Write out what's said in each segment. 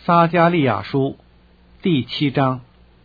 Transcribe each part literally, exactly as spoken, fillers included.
撒迦利亚书第七章。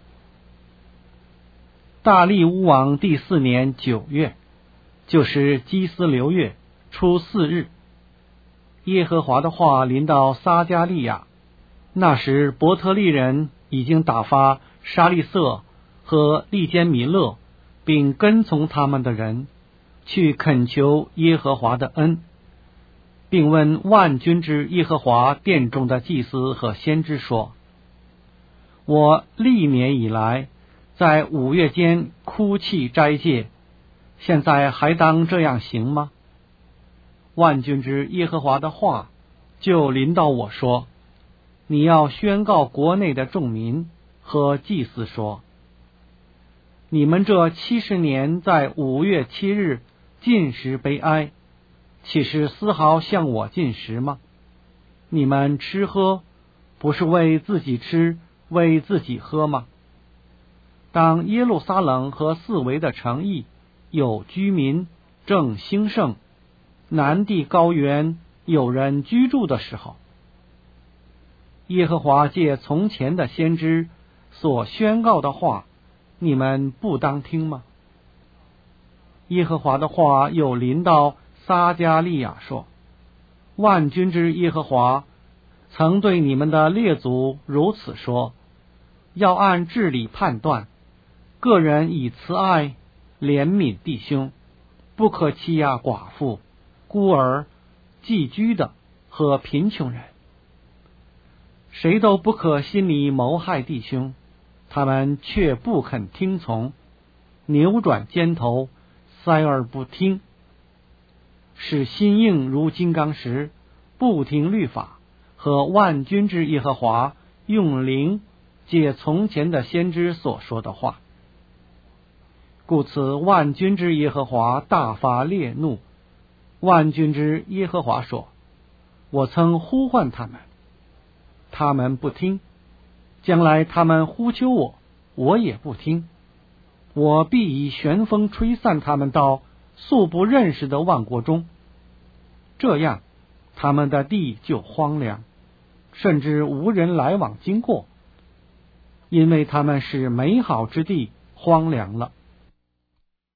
大利乌王第四年九月，就是基斯流月初四日，耶和华的话临到撒迦利亚。那时伯特利人已经打发沙利色和利坚米勒，并跟从他们的人去恳求耶和华的恩，并问万军之耶和华殿中的祭司和先知说：我历年以来在五月间哭泣斋戒，现在还当这样行吗？万军之耶和华的话就临到我说：你要宣告国内的众民和祭司说，你们这七十年在五月七日禁食悲哀，岂是丝毫向我进食吗？你们吃喝不是为自己吃，为自己喝吗？当耶路撒冷和四围的城邑有居民正兴盛，南地高原有人居住的时候，耶和华借从前的先知所宣告的话，你们不当听吗？耶和华的话又临到撒迦利亚说：万军之耶和华曾对你们的列祖如此说，要按治理判断，个人以慈爱怜悯弟兄，不可欺压寡妇、孤儿、寄居的和贫穷人。谁都不可心里谋害弟兄，他们却不肯听从，扭转肩头，塞而不听，使心硬如金刚石，不听律法和万军之耶和华用灵借从前的先知所说的话。故此万军之耶和华大发烈怒。万军之耶和华说：我曾呼唤他们，他们不听，将来他们呼求我，我也不听。我必以旋风吹散他们到素不认识的万国中，这样他们的地就荒凉，甚至无人来往经过，因为他们使美好之地荒凉了。